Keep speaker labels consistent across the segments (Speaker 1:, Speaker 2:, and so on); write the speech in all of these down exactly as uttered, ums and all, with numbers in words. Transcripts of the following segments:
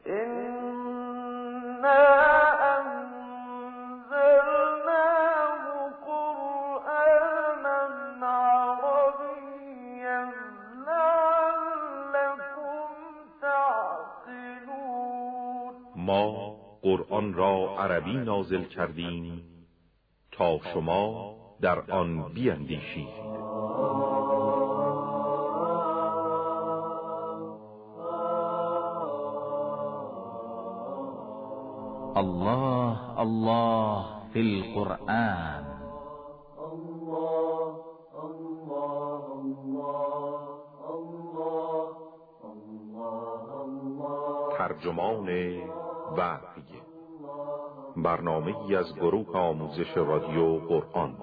Speaker 1: ما قرآن را عربی نازل کردیم تا شما در آن بیندیشید.
Speaker 2: الله الله فی القرآن.
Speaker 1: ترجمان وحی، برنامه‌ای از گروه آموزش رادیو قرآن.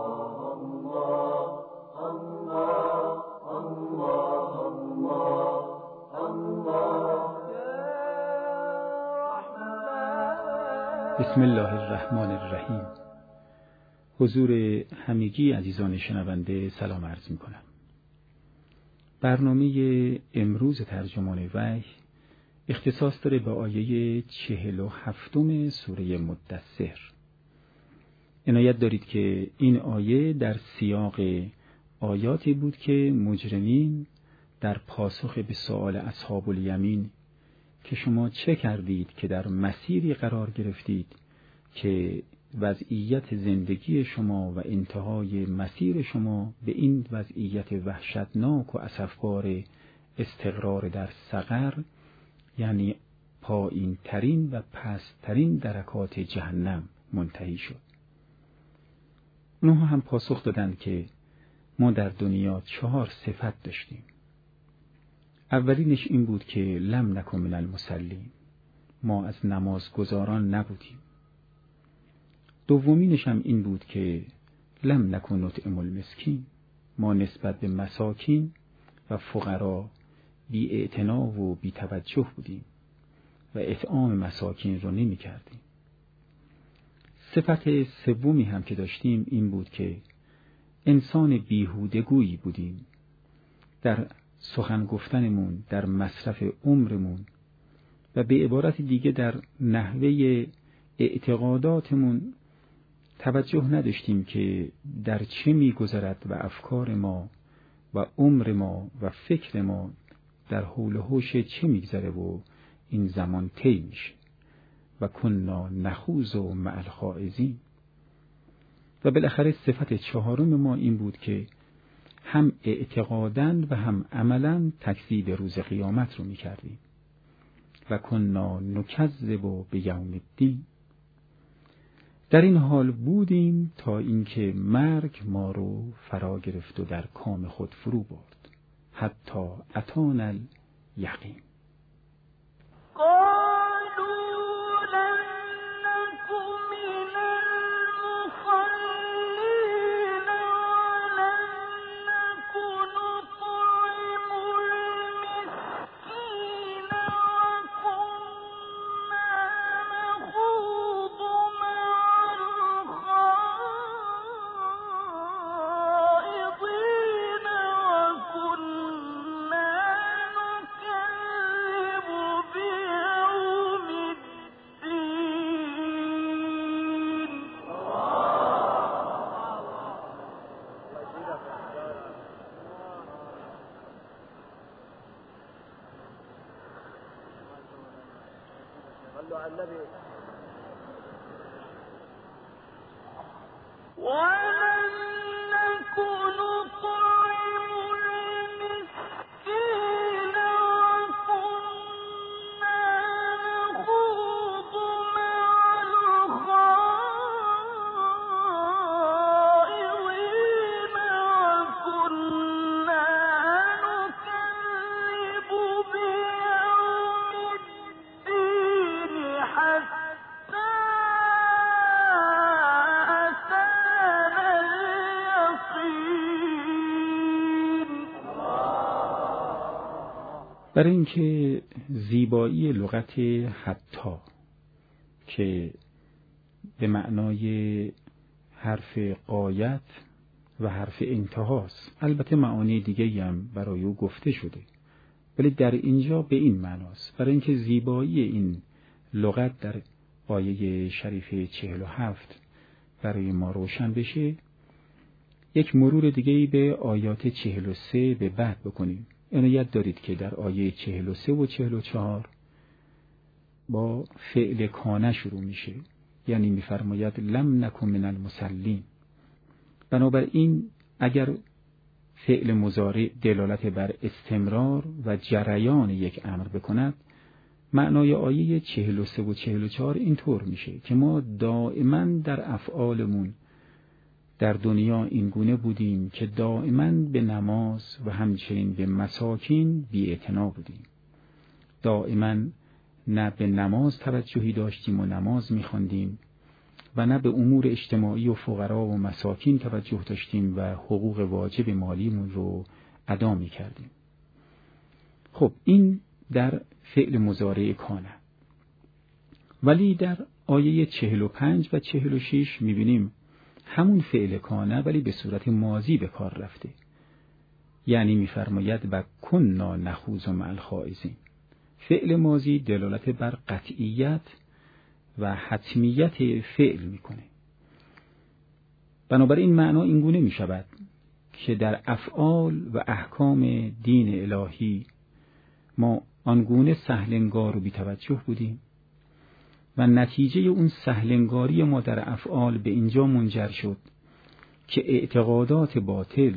Speaker 3: بسم الله الرحمن الرحیم. حضور همگی عزیزان شنونده سلام عرض می کنم. برنامه امروز ترجمان وحی اختصاص داره به آیه چهل و هفتم سوره مدثر. عنایت دارید که این آیه در سیاق آیاتی بود که مجرمین در پاسخ به سؤال اصحاب الیمین که شما چه کردید که در مسیری قرار گرفتید که وضعیت زندگی شما و انتهای مسیر شما به این وضعیت وحشتناک و اسفبار استقرار در سقر، یعنی پایین ترین و پست‌ترین درکات جهنم منتهی شد. اونها هم پاسخ دادند که ما در دنیا چهار صفت داشتیم. اولینش این بود که لم نکن من المصلین، ما از نمازگزاران نبودیم. دومینش هم این بود که لم نکن نطعم المسکین، ما نسبت به مساکین و فقرا بی اعتنا و بی توجه بودیم و اطعام مساکین رو نمی کردیم. صفت سومی هم که داشتیم این بود که انسان بیهودگویی بودیم در سخن گفتنمون، در مصرف عمرمون و به عبارت دیگه در نحوه اعتقاداتمون توجه نداشتیم که در چه می گذرد و افکار ما و عمر ما و فکر ما در حول و حوش چه میگذره و این زمان طی میشه. و کنا نخوض مع الخائضین. و بالاخره صفت چهارم ما این بود که هم اعتقاداً و هم عملاً تکذیب روز قیامت رو میکردیم. و کنا نکذب بیوم الدین. در این حال بودیم تا اینکه مرگ ما رو فرا گرفت و در کام خود فرو برد، حتی اتانا الیقین. برای اینکه زیبایی لغت حتی که به معنای حرف غایت و حرف انتهاست، البته معانی دیگه هم برای او گفته شده، ولی در اینجا به این معناست. برای اینکه زیبایی این لغت در آیه شریفه چهل و هفت برای ما روشن بشه، یک مرور دیگه‌ای به آیات چهل و سه به بعد بکنیم. عنایت دارید که در آیه چهل و سه و چهل و چهار با فعل کان شروع میشه، یعنی میفرماید لم نکن من المصلین. بنابراین اگر فعل مضارع دلالت بر استمرار و جریان یک امر بکند، معنای آیه چهل و سه و چهل و چهار اینطور میشه که ما دائما در افعالمون در دنیا این گونه بودیم که دائما به نماز و همچنین به مساکین بی‌اعتنا بودیم. دائما نه به نماز توجهی داشتیم و نماز می‌خواندیم و نه به امور اجتماعی و فقرا و مساکین توجه داشتیم و حقوق واجب مالیمون رو ادا می‌کردیم. خب این در فعل مضارع کانه. ولی در آیه چهل و پنج و چهل و شش می‌بینیم همون فعل کانه ولی به صورت ماضی به کار رفته، یعنی می‌فرماید و کنا نخوض مع الخائضین. فعل ماضی دلالت بر قطعیت و حتمیت فعل میکنه. بنابراین معنا این گونه می شود که در افعال و احکام دین الهی ما آنگونه سهلنگار و بی‌توجه بودیم و نتیجه اون سهلنگاری ما در افعال به اینجا منجر شد که اعتقادات باطل،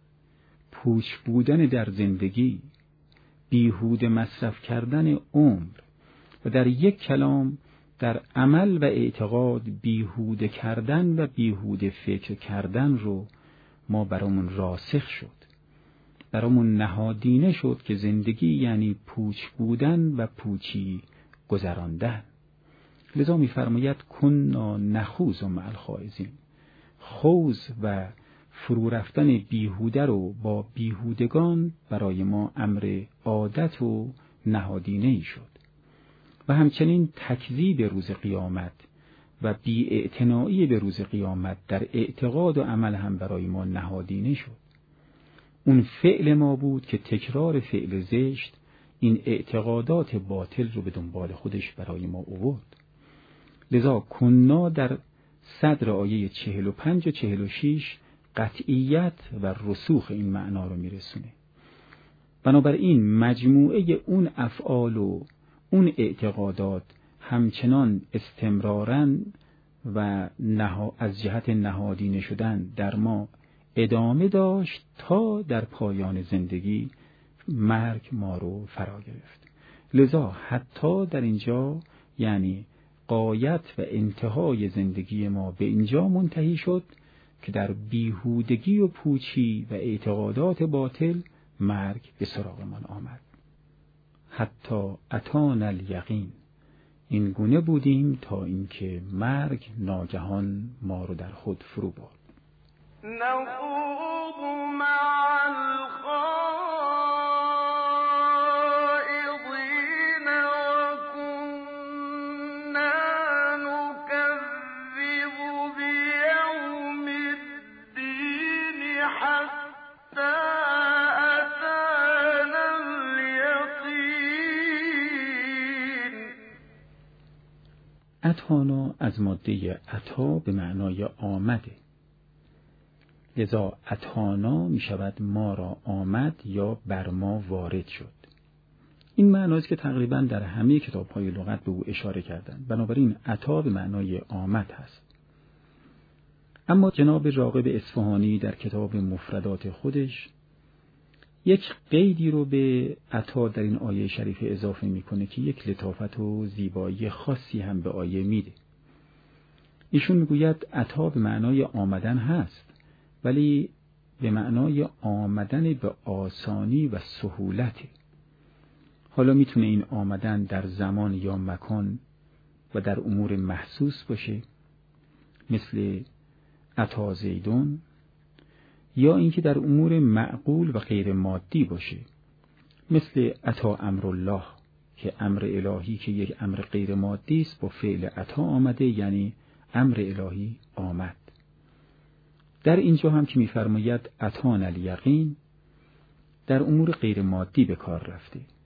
Speaker 3: پوچ بودن در زندگی، بیهوده مصرف کردن عمر و در یک کلام در عمل و اعتقاد بیهوده کردن و بیهوده فکر کردن رو ما برامون راسخ شد، برامون نهادینه شد که زندگی یعنی پوچ بودن و پوچی گذراندن. لذا می‌فرماید کنا نخوض مع الخائضین. خوض و فرو رفتن بیهوده رو با بیهودگان برای ما امر عادت و نهادینه‌ای شد و همچنین تکذیب روز قیامت و بی‌اعتنایی به روز قیامت در اعتقاد و عمل هم برای ما نهادینه شد. اون فعل ما بود که تکرار فعل زشت این اعتقادات باطل رو به دنبال خودش برای ما آورد. لذا کنا در صدر آیه چهل و پنج و چهل و شش قطعیت و رسوخ این معنا رو میرسونه. بنابراین مجموعه اون افعال و اون اعتقادات همچنان استمراراً و نها از جهت نهادینه شدن در ما ادامه داشت تا در پایان زندگی مرگ ما رو فرا گرفت. لذا حتی در اینجا یعنی غایت و انتهای زندگی ما به اینجا منتهی شد که در بیهودگی و پوچی و اعتقادات باطل مرگ به سراغمان آمد. حتی اتانا الیقین. این گونه بودیم تا اینکه مرگ ناگهان ما رو در خود فرو برد.
Speaker 4: نخوض مع الخائضین وكنا نكذب بیوم الدین حتی اتانا الیقین.
Speaker 3: اتانا از ماده اتا به معنای آمده، لذا اتانا می شود ما را آمد یا بر ما وارد شد. این معناست که تقریبا در همه کتاب‌های لغت به او اشاره کردند. بنابراین اتا به معنای آمد هست. اما جناب راغب اصفهانی در کتاب مفردات خودش یک قیدی رو به اتا در این آیه شریفه اضافه میکنه که یک لطافت و زیبایی خاصی هم به آیه میده. ایشون میگوید اتا به معنای آمدن هست، ولی به معنای آمدن به آسانی و سهولته. حالا میتونه این آمدن در زمان یا مکان و در امور محسوس باشه، مثل اتا زیدون، یا اینکه در امور معقول و غیر مادی باشه، مثل اتا امر الله که امر الهی که یک امر غیر مادی است با فعل اتا آمده، یعنی امر الهی آمد. در اینجا هم که می‌فرماید اتانا الیقین در امور غیر مادی به کار رفته،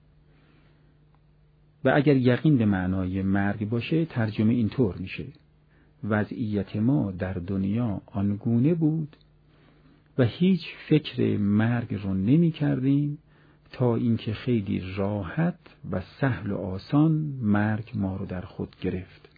Speaker 3: و اگر یقین به معنای مرگ باشه ترجمه اینطور میشه: وضعیت ما در دنیا آنگونه بود و هیچ فکر مرگ رو نمی کردیم تا اینکه خیلی راحت و سهل و آسان مرگ ما رو در خود گرفت.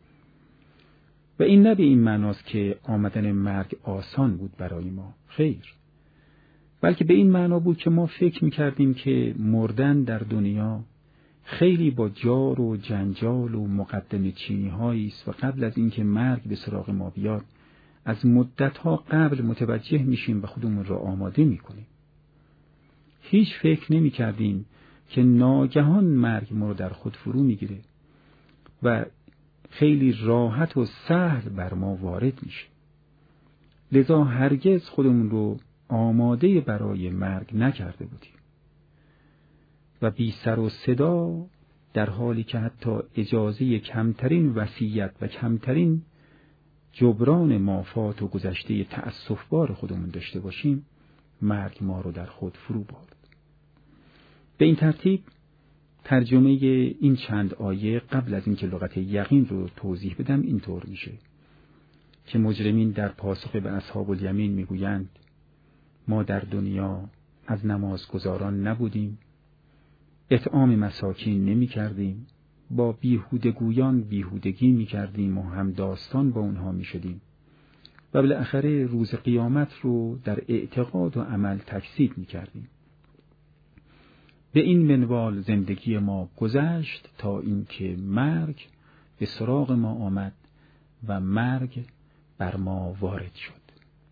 Speaker 3: و این نه به این معناست که آمدن مرگ آسان بود برای ما، خیر، بلکه به این معنا بود که ما فکر می کردیم که مردن در دنیا خیلی با جار و جنجال و مقدمه چینی هایی است و قبل از اینکه مرگ به سراغ ما بیاد از مدتها قبل متوجه میشیم و خودمون را آماده میکنیم. هیچ فکر نمی کردیم که ناگهان مرگ ما رو در خود فرو میگیره و خیلی راحت و سهل بر ما وارد میشه. لذا هرگز خودمون رو آماده برای مرگ نکرده بودیم و بی سر و صدا، در حالی که حتی اجازه کمترین وصیت و کمترین جبران مافات و گذشته تأسفبار خودمون داشته باشیم، مرگ ما رو در خود فرو برد. به این ترتیب ترجمه این چند آیه قبل از اینکه لغت یقین رو توضیح بدم اینطور میشه که مجرمین در پاسخ به اصحاب الیمین میگویند: ما در دنیا از نمازگزاران نبودیم، اطعام مساکین نمی کردیم، با بیهودگویان بیهودگی می کردیم و هم داستان با اونها می شدیم و بالاخره روز قیامت رو در اعتقاد و عمل تکذیب می کردیم. به این منوال زندگی ما گذشت تا اینکه مرگ به سراغ ما آمد و مرگ بر ما وارد شد.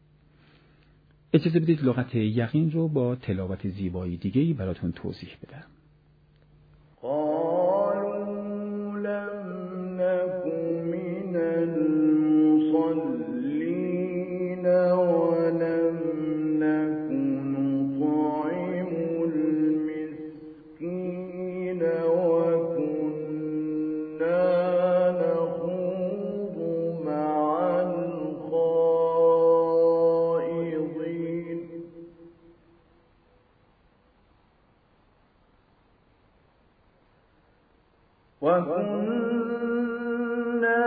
Speaker 3: اجازه بدید لغت یقین رو با تلاوت زیبایی دیگه‌ای براتون توضیح بدم.
Speaker 4: قالوا لم نك من المصلين ولم نك نطعم المسكين وكنا نخوض مع الخائضين وكنا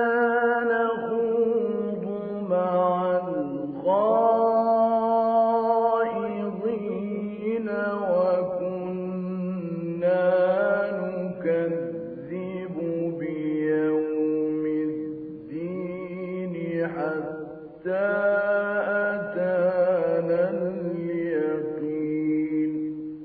Speaker 4: نخوض مع الخائضين وكنا نكذب بيوم الدين حتى أتانا اليقين.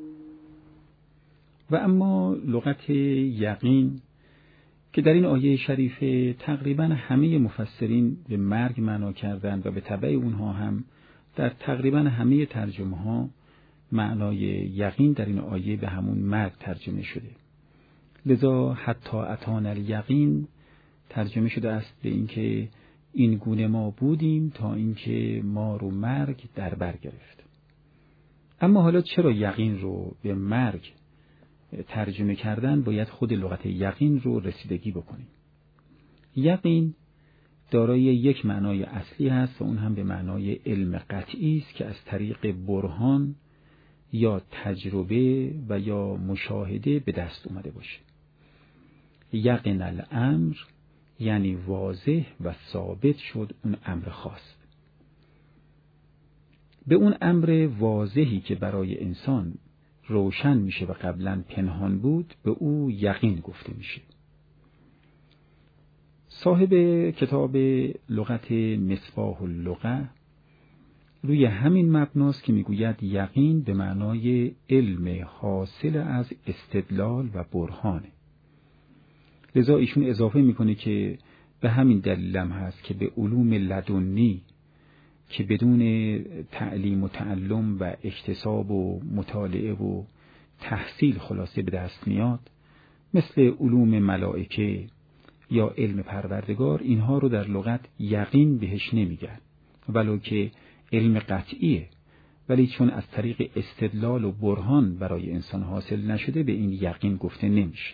Speaker 3: و اما لغت یقین که در این آیه شریفه تقریبا همه مفسرین به مرگ معنا کردند و به تبع اونها هم در تقریبا همه ترجمه ها معنای یقین در این آیه به همون مرگ ترجمه شده. لذا حتی اتانا الیقین ترجمه شده است به اینکه این گونه ما بودیم تا اینکه ما رو مرگ در بر گرفت. اما حالا چرا یقین رو به مرگ ترجمه کردن؟ باید خود لغت یقین رو رسیدگی بکنیم. یقین دارای یک معنای اصلی هست و اون هم به معنای علم قطعی است که از طریق برهان یا تجربه و یا مشاهده به دست اومده باشه. یقین الامر یعنی واضح و ثابت شد اون امر خاص. به اون امر واضحی که برای انسان روشن میشه و قبلا پنهان بود به او یقین گفته میشه. صاحب کتاب لغت مصباح اللغة روی همین مبناست که میگوید یقین به معنای علم حاصل از استدلال و برهانه. لذا ایشون اضافه میکنه که به همین دلیلم هست که به علوم لدنی که بدون تعلیم و تعلم و اکتساب و مطالعه و تحصیل خلاصه به دست میاد، مثل علوم ملائکه یا علم پروردگار، اینها رو در لغت یقین بهش نمیگن، ولو که علم قطعیه، ولی چون از طریق استدلال و برهان برای انسان حاصل نشده به این یقین گفته نمیشه.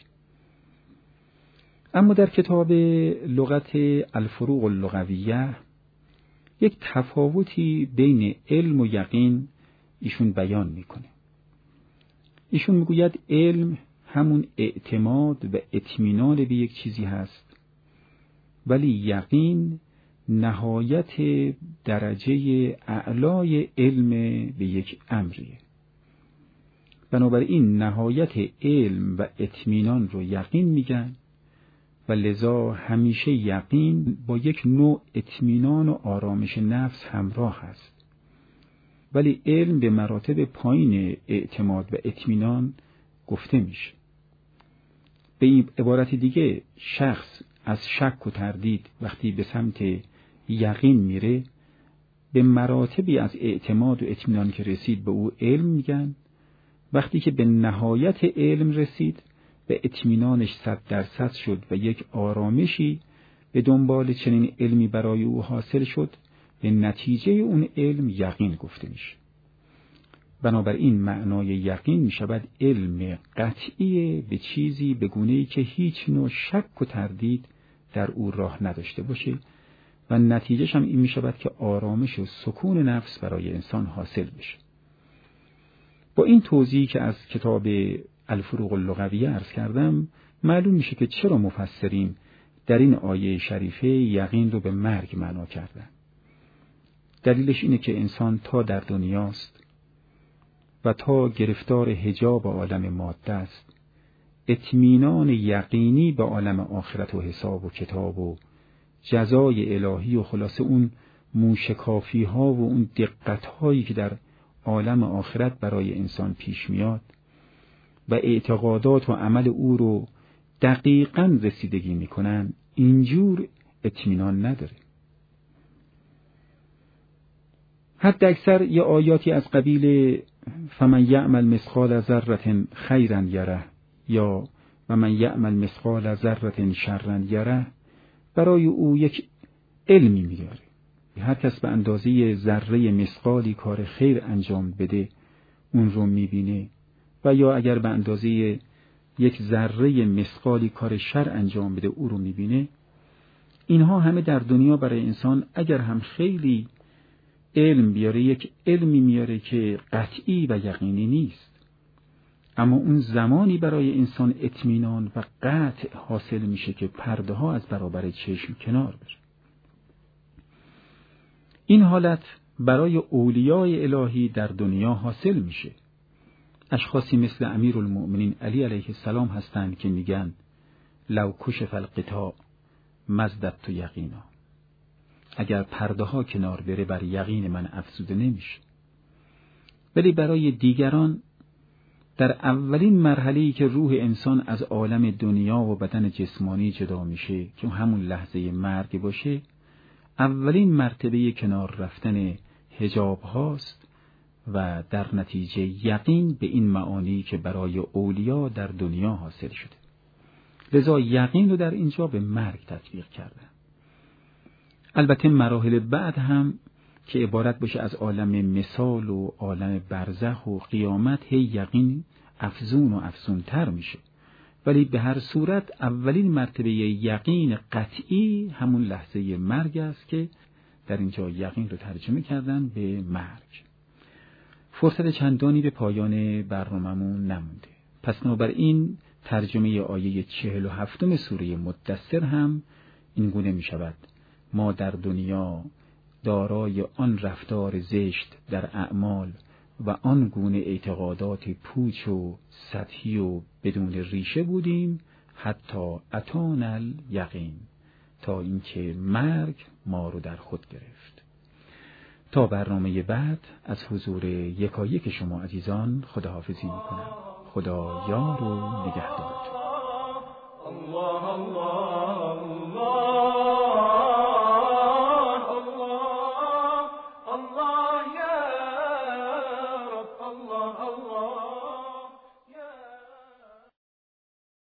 Speaker 3: اما در کتاب لغت الفروق اللغویه یک تفاوتی بین علم و یقین ایشون بیان میکنه. ایشون میگوید علم همون اعتماد و اطمینان به یک چیزی هست، ولی یقین نهایت درجه اعلای علم به یک امریه. بنابراین نهایت علم و اطمینان رو یقین میگن و لذا همیشه یقین با یک نوع اطمینان و آرامش نفس همراه هست. ولی علم به مراتب پایین اعتماد و اطمینان گفته میشه. به این عبارت دیگه شخص از شک و تردید وقتی به سمت یقین میره، به مراتبی از اعتماد و اطمینان که رسید به او علم میگن. وقتی که به نهایت علم رسید، به اطمینانش صد درصد شد و یک آرامشی به دنبال چنین علمی برای او حاصل شد، به نتیجه اون علم یقین گفته میشه. بنابراین معنای یقین میشود علم قطعی به چیزی به گونه‌ای که هیچ نوع شک و تردید در او راه نداشته باشه و نتیجهش هم این میشود که آرامش و سکون نفس برای انسان حاصل بشه. با این توضیحی که از کتاب الفروق اللغویه عرض کردم، معلوم میشه که چرا مفسرین در این آیه شریفه یقین رو به مرگ معنا کردن. دلیلش اینه که انسان تا در دنیاست و تا گرفتار حجاب عالم ماده است، اطمینان یقینی به عالم آخرت و حساب و کتاب و جزای الهی و خلاصه اون موشکافی ها و اون دقت هایی که در عالم آخرت برای انسان پیش میاد و اعتقادات و عمل او رو دقیقاً رسیدگی میکنن، اینجور اطمینان نداره. حتی اکثر یه آیاتی از قبیل فمن یعمل مثقال ذره خیرا یره یا و من یعمل مثقال ذره شرا یره برای او یک علمی میاره. هر کس به اندازه ذره مثقالی کار خیر انجام بده اون رو میبینه، و یا اگر به اندازه یک ذره مثقالی کار شر انجام بده او رو میبینه. اینها همه در دنیا برای انسان اگر هم خیلی علم بیاره، یک علمی میاره که قطعی و یقینی نیست، اما اون زمانی برای انسان اطمینان و قطع حاصل میشه که پرده ها از برابر چشم کنار بره. این حالت برای اولیای الهی در دنیا حاصل میشه. اشخاصی مثل امیرالمؤمنین علی علیه السلام هستند که میگن لو کشف الغطاء مزددت یقینا، اگر پرده ها کنار بره بر یقین من افزوده نمیشه. ولی برای دیگران در اولین مرحله‌ای که روح انسان از عالم دنیا و بدن جسمانی جدا میشه که همون لحظه مرگ باشه، اولین مرتبه کنار رفتن حجاب هاست و در نتیجه یقین به این معانی که برای اولیا در دنیا حاصل شده. لذا یقین رو در اینجا به مرگ تطبیق کردن. البته مراحل بعد هم که عبارت باشه از عالم مثال و عالم برزخ و قیامت، هی یقین افزون و افزون تر میشه. ولی به هر صورت اولین مرتبه یقین قطعی همون لحظه مرگ است که در اینجا یقین رو ترجمه کردن به مرگ. فرصت چندانی به پایان برنامه‌مون نمونده. پس بنابراین ترجمه آیه چهل و هفتم سوره مدثر هم این گونه می شود: ما در دنیا دارای آن رفتار زشت در اعمال و آن گونه اعتقادات پوچ و سطحی و بدون ریشه بودیم حتی اتانا الیقین، تا اینکه مرگ ما رو در خود گرفت. تا برنامه بعد از حضور یکایک شما عزیزان خداحافظی میکنم. خدا یار و نگهدارتون. الله الله الله